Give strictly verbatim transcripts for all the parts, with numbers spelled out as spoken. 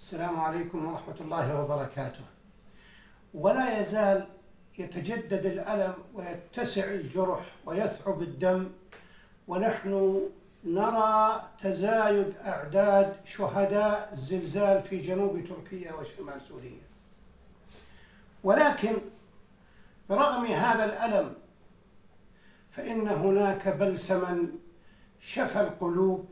السلام عليكم ورحمة الله وبركاته. ولا يزال يتجدد الألم ويتسع الجرح ويثعب الدم، ونحن نرى تزايد أعداد شهداء الزلزال في جنوب تركيا وشمال سوريا. ولكن برغم هذا الألم فإن هناك بلسما شفى القلوب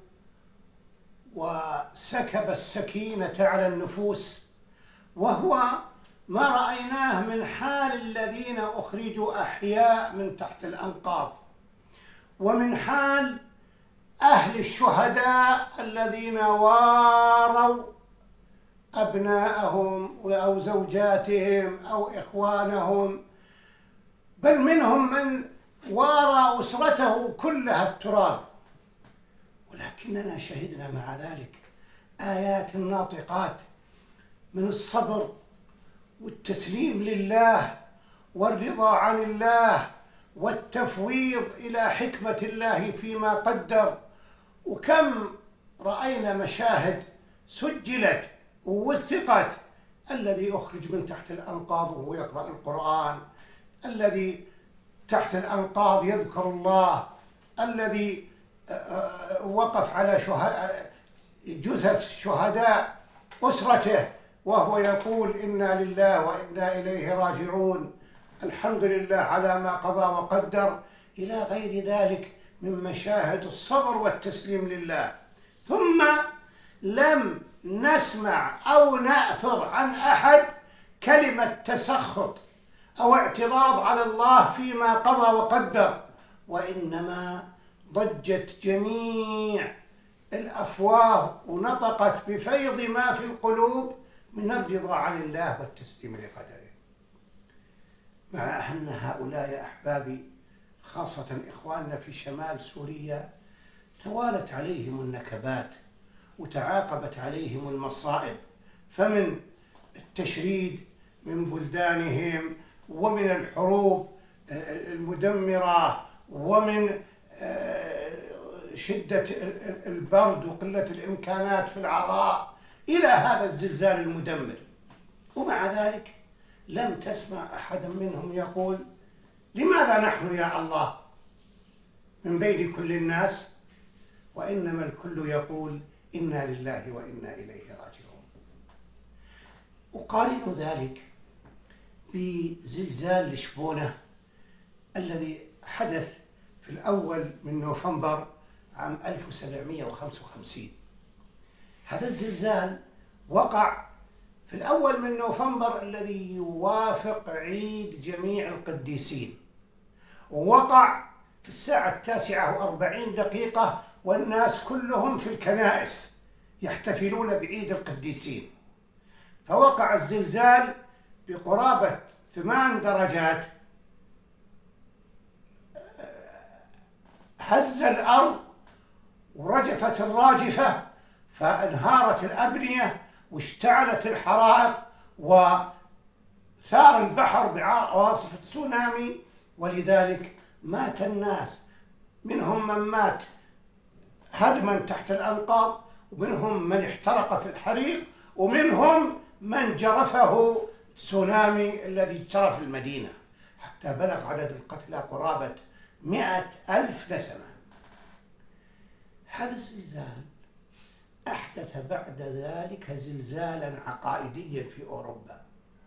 وسكب السكينة على النفوس، وهو ما رأيناه من حال الذين أخرجوا أحياء من تحت الأنقاض، ومن حال أهل الشهداء الذين واروا أبناءهم أو زوجاتهم أو إخوانهم، بل منهم من وارى أسرته كلها التراب. ولكننا شهدنا مع ذلك آيات ناطقات من الصبر والتسليم لله والرضا عن الله والتفويض إلى حكمة الله فيما قدر. وكم رأينا مشاهد سجلت ووثقت: الذي أخرج من تحت الأنقاض وهو يقرأ القرآن، الذي تحت الأنقاض يذكر الله، الذي وقف على جثث شهداء أسرته وهو يقول إنا لله وإنا إليه راجعون، الحمد لله على ما قضى وقدر، إلى غير ذلك من مشاهد الصبر والتسليم لله. ثم لم نسمع أو نأثر عن أحد كلمة تسخط أو اعتراض على الله فيما قضى وقدر، وإنما ضجت جميع الأفواه ونطقت بفيض ما في القلوب من الرضا عن الله والتسليم لقدره. مع أن هؤلاء يا أحبابي، خاصة إخواننا في شمال سوريا، توالت عليهم النكبات وتعاقبت عليهم المصائب، فمن التشريد من بلدانهم، ومن الحروب المدمرة، ومن شدة البرد وقلة الإمكانات في العراء، إلى هذا الزلزال المدمر. ومع ذلك لم تسمع أحدا منهم يقول: لماذا نحن يا الله من بين كل الناس؟ وإنما الكل يقول: إنا لله وإنا إليه راجعون. أقارن ذلك بزلزال لشبونة الذي حدث في الأول من نوفمبر عام ألف وسبعمائة وخمسة وخمسين. هذا الزلزال وقع في الأول من نوفمبر الذي يوافق عيد جميع القديسين، ووقع في الساعة التاسعة وأربعين دقيقة والناس كلهم في الكنائس يحتفلون بعيد القديسين. فوقع الزلزال بقرابة ثمان درجات، هز الأرض ورجفت الراجفة، فانهارت الأبنية واشتعلت الحرائق، وثار البحر بعواصف تسونامي، ولذلك مات الناس، منهم من مات هدما تحت الأنقاض، ومنهم من احترق في الحريق، ومنهم من جرفه تسونامي الذي جرف المدينة، حتى بلغ عدد القتلى قرابة مئة ألف نسمة. هذا الزلزال أحدث بعد ذلك زلزالا عقائديا في أوروبا،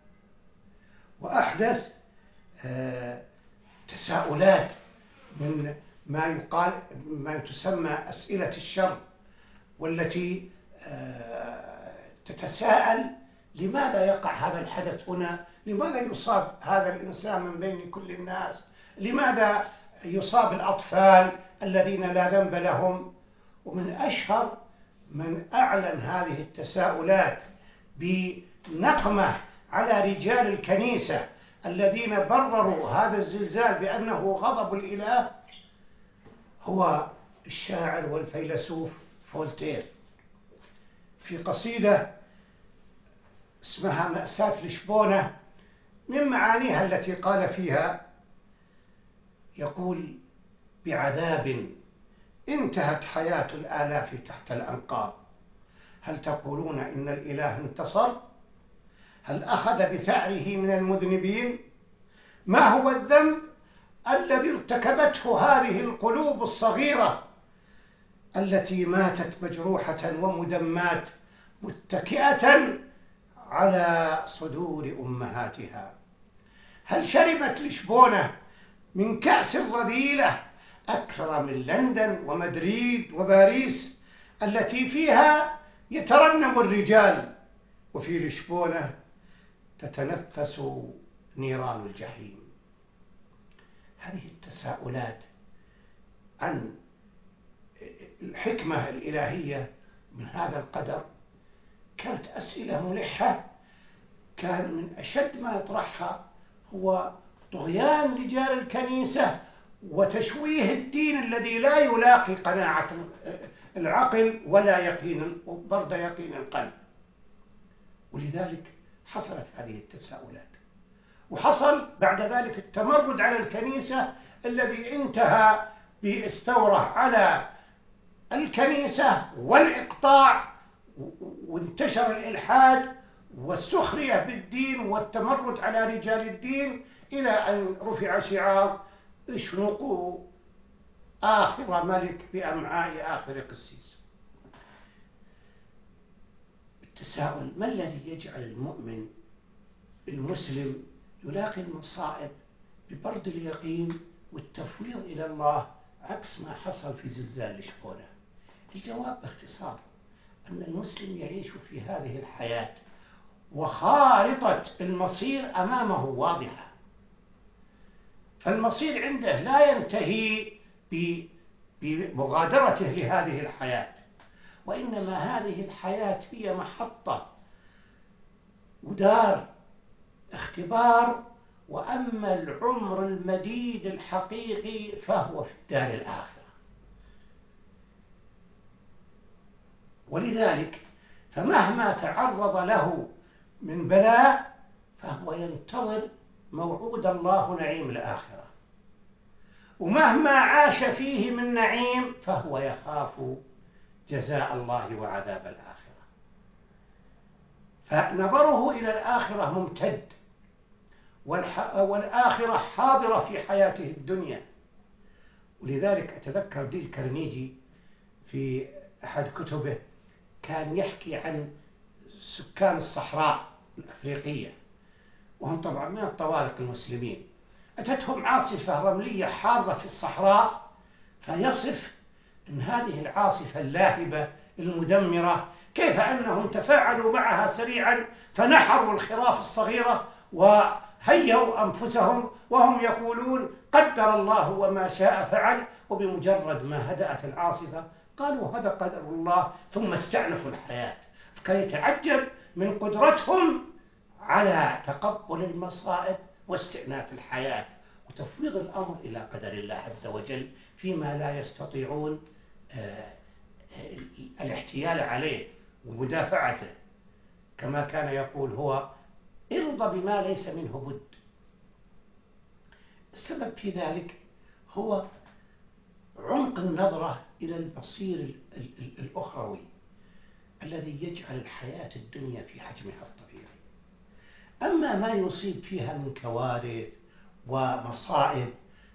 وأحدث آه تساؤلات من ما يقال ما تسمى أسئلة الشر، والتي آه تتساءل: لماذا يقع هذا الحدث هنا؟ لماذا يصاب هذا الإنسان من بين كل الناس؟ لماذا يصاب الأطفال الذين لا ذنب لهم؟ ومن أشهر من أعلن هذه التساؤلات بنقمة على رجال الكنيسة الذين برروا هذا الزلزال بأنه غضب الإله هو الشاعر والفيلسوف فولتير. في قصيدة اسمها مأساة لشبونة، من معانيها التي قال فيها يقول: بعذاب انتهت حياة الآلاف تحت الأنقاض، هل تقولون إن الإله انتصر؟ هل أخذ بثأره من المذنبين؟ ما هو الذنب الذي ارتكبته هذه القلوب الصغيرة التي ماتت مجروحة ومدمات متكئة على صدور أمهاتها؟ هل شربت لشبونة من كأس الرذيلة أكثر من لندن ومدريد وباريس التي فيها يترنم الرجال، وفي لشبونة تتنفس نيران الجحيم؟ هذه التساؤلات عن الحكمة الإلهية من هذا القدر كانت أسئلة ملحة، كان من أشد ما يطرحها هو طغيان رجال الكنيسة وتشويه الدين الذي لا يلاقي قناعة العقل ولا يقين برد يقين القلب. ولذلك حصلت هذه التساؤلات، وحصل بعد ذلك التمرد على الكنيسة الذي انتهى باستورة على الكنيسة والإقطاع، وانتشر الإلحاد والسخرية بالدين والتمرد على رجال الدين إلى أن رفع شعار اشنقوا آخر ملك بأمعاء آخر قسيس. التساؤل: ما الذي يجعل المؤمن المسلم يلاقي المصائب ببرد اليقين والتفويض إلى الله عكس ما حصل في زلزال لشبونة؟ الجواب باختصار أن المسلم يعيش في هذه الحياة وخارطة المصير أمامه واضحة، فالمصير عنده لا ينتهي بمغادرته لهذه الحياة، وإنما هذه الحياة هي محطة ودار اختبار، وأما العمر المديد الحقيقي فهو في الدار الآخرة. ولذلك فمهما تعرض له من بلاء فهو ينتظر موعود الله نعيم الآخرة، ومهما عاش فيه من نعيم فهو يخاف جزاء الله وعذاب الآخرة، فنظره إلى الآخرة ممتد، والآخرة حاضرة في حياته الدنيا. ولذلك أتذكر ديل كارنيجي في أحد كتبه كان يحكي عن سكان الصحراء الأفريقية، وهم طبعا من الطوارق المسلمين، أتتهم عاصفة رملية حارة في الصحراء، فيصف أن هذه العاصفة اللاهبة المدمرة كيف أنهم تفاعلوا معها سريعا، فنحروا الخراف الصغيرة وهيئوا أنفسهم وهم يقولون قدر الله وما شاء فعل، وبمجرد ما هدأت العاصفة قالوا هذا قدر الله، ثم استأنفوا الحياة. فكان يتعجب من قدرتهم على تقبل المصائب واستئناف الحياة وتفويض الأمر إلى قدر الله عز وجل فيما لا يستطيعون الاحتيال عليه ومدافعته، كما كان يقول هو ارضى بما ليس منه بد. السبب في ذلك هو عمق النظرة إلى البصير الأخروي الذي يجعل الحياة الدنيا في حجمها الطبيعي. أما ما يصيب فيها من كوارث ومصائب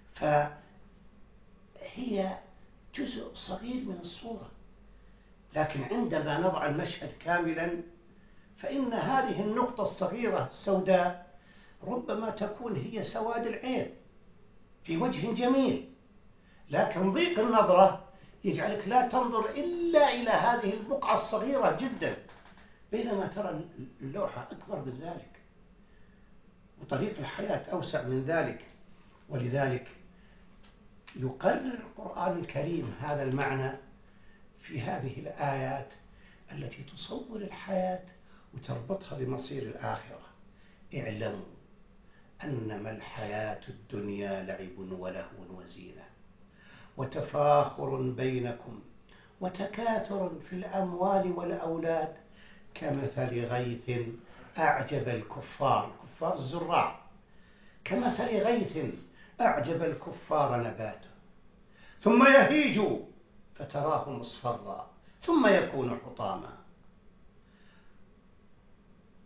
فهي جزء صغير من الصورة، لكن عندما نضع المشهد كاملا فإن هذه النقطة الصغيرة السوداء ربما تكون هي سواد العين في وجه جميل، لكن ضيق النظرة يجعلك لا تنظر إلا إلى هذه البقعة الصغيرة جدا، بينما ترى اللوحة أكبر من ذلك وطريق الحياة أوسع من ذلك. ولذلك يقرر القرآن الكريم هذا المعنى في هذه الآيات التي تصور الحياة وتربطها بمصير الآخرة. اعلموا أنما الحياة الدنيا لعب ولهو وزينة وتفاخر بينكم وتكاثر في الأموال والأولاد كمثل غيث أعجب الكفار، كفار الزراع، كمثل غيث أعجب الكفار نباته ثم يهيج فتراه مصفرا ثم يكون حطاما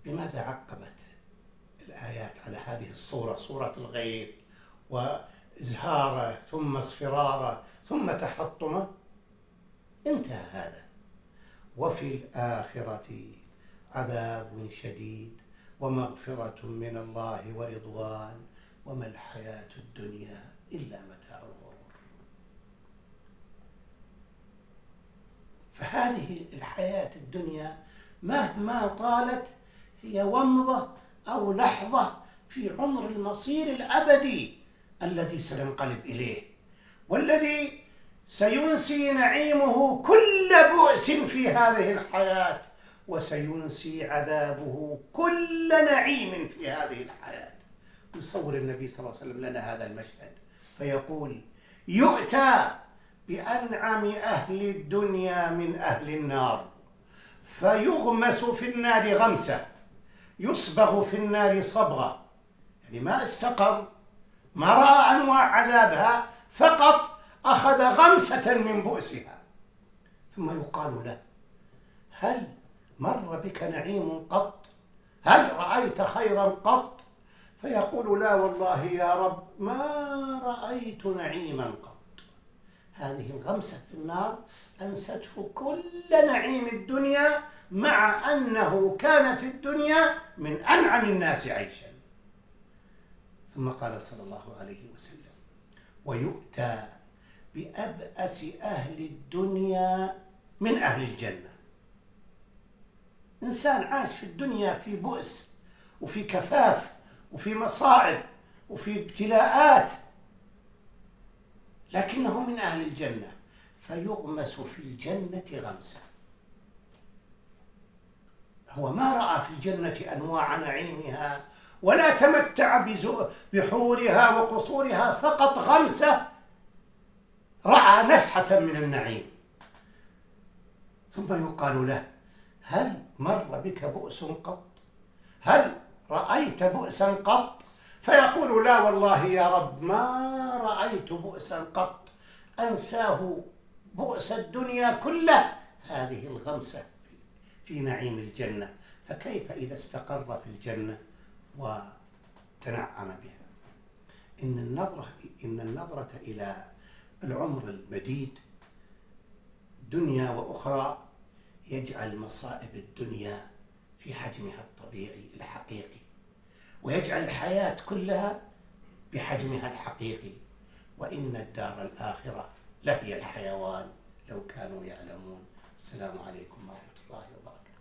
لماذا عقبت الآيات على هذه الصورة، صورة الغيث وإزهاره ثم اصفراره ثم تحطمه؟ انتهى هذا. وفي الآخرة عذاب شديد ومغفرة من الله ورضوان وما الحياة الدنيا إلا متاع الغرور. فهذه الحياة الدنيا مهما طالت هي ومضة أو لحظة في عمر المصير الأبدي الذي سننقلب إليه، والذي سينسي نعيمه كل بؤس في هذه الحياة، وسينسي عذابه كل نعيم في هذه الحياة. يصور النبي صلى الله عليه وسلم لنا هذا المشهد فيقول: يؤتى بأنعم أهل الدنيا من أهل النار فيغمس في النار غمسة، يصبغ في النار صبغة، يعني ما استقر، ما رأى أنواع عذابها، فقط أخذ غمسة من بؤسها. ثم يقال له: هل مر بك نعيم قط؟ هل رأيت خيرا قط؟ فيقول: لا والله يا رب ما رأيت نعيما قط. هذه الغمسة في النار أنسته كل نعيم الدنيا، مع أنه كان في الدنيا من أنعم الناس عيشا. ثم قال صلى الله عليه وسلم: ويؤتى بأبأس أهل الدنيا من أهل الجنة. إنسان عاش في الدنيا في بؤس وفي كفاف وفي مصائب وفي ابتلاءات، لكنه من أهل الجنة، فيغمس في الجنة غمسة. هو ما رأى في الجنة أنواع نعيمها ولا تمتع بحورها وقصورها، فقط غمسة رأى نفحة من النعيم. ثم يقال له: هل مر بك بؤس قط؟ هل رأيت بؤسا قط؟ فيقول: لا والله يا رب ما رأيت بؤسا قط، أنساه بؤس الدنيا كله هذه الغمسة في نعيم الجنة. فكيف إذا استقر في الجنة وتنعم بها؟ إن النظرة, إن النظرة إلى العمر المديد دنيا وأخرى يجعل مصائب الدنيا في حجمها الطبيعي الحقيقي، ويجعل الحياة كلها بحجمها الحقيقي، وإن الدار الآخرة لهي الحيوان لو كانوا يعلمون. السلام عليكم ورحمة الله وبركاته.